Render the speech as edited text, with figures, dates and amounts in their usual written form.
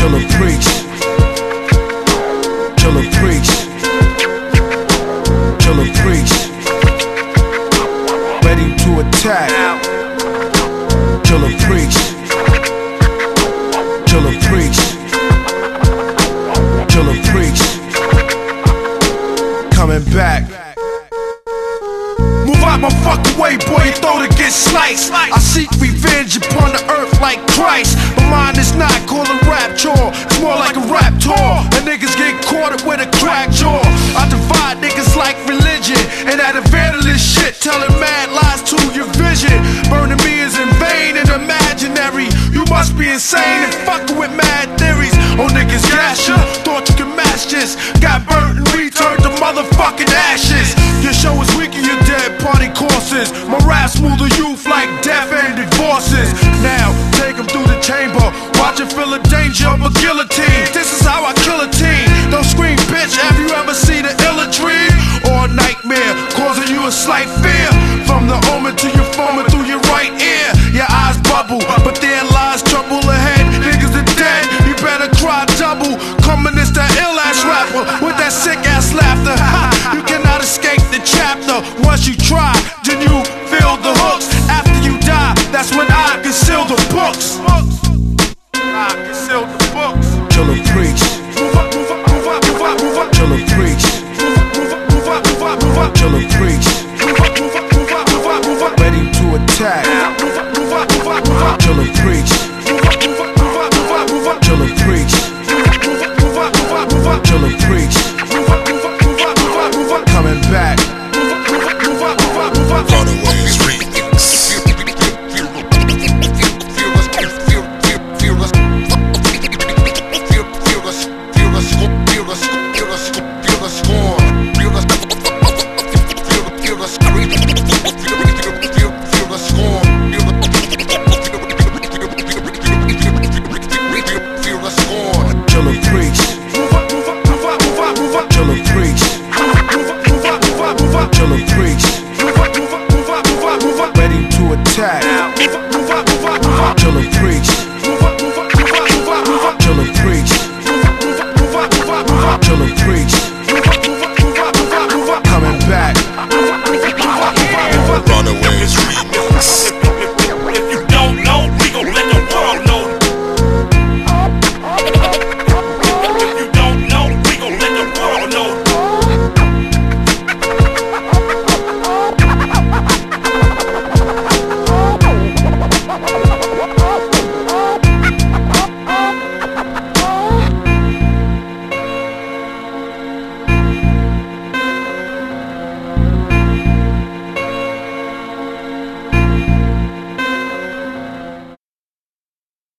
till it preach, till it preach, till it preach. Ready to attack, till it preach, till it preach, till it preach. Coming back. Move out my fucking way, boy, your throat to get sliced. I seek revenge upon the earth like Christ. My mind is not called a rap chore, it's more like a rap tour. And niggas get caught up with a crack jaw. I divide niggas like religion, and that evangelist shit, telling mad lies to your vision. Burning me is in vain and imaginary. You must be insane and fucking with mad theories. Oh, niggas gas ya, thought you could match this. Got burnt and returned to motherfucking ashes. Your show is weak and you're dead. Party courses, my raps move the youth like death and divorces. Now, take them through the chamber, watch it feel the danger of a guillotine. This is how I kill a teen. Don't scream, bitch, have you ever seen an illa tree? Or a nightmare, causing you a slight fear. From the omen to your foaming through your right ear. Your eyes bubble, but there lies trouble ahead. Niggas are dead, you better cry double. Coming is that ill-ass rapper with that sick-ass laughter. Ha, you cannot escape the chapter. Once you try, then you feel the hooks. After you die, that's when I conceal the books. I conceal the books. Till it preach. Move up, move up, move up, move up, move up. Till it preach. Move up, move up, move up, move up, move up. Till it preach. Move up, move up, move up, move up, move up. Ready to attack. Move up, move up, move up, move up. Till it preach. Move up, move up, move up, move up, move up. Till it preach. Move up, move up, move up, move up, move up. Till it preach. Move up, move up, move up, move up, move up. Coming back. Move up, move up, move up, move up, move up. Runaways remix. Till it preach. Move up, move up, move up, move up, move up. Till it preach. Move up, move up, move up, move up, move up. Till it preach. Move up, move up, move up, move up, move up. Ready to attack. Move up, move up, move up, move up. Till it preach. Move up, move up, move up, move up, move up. Till it preach.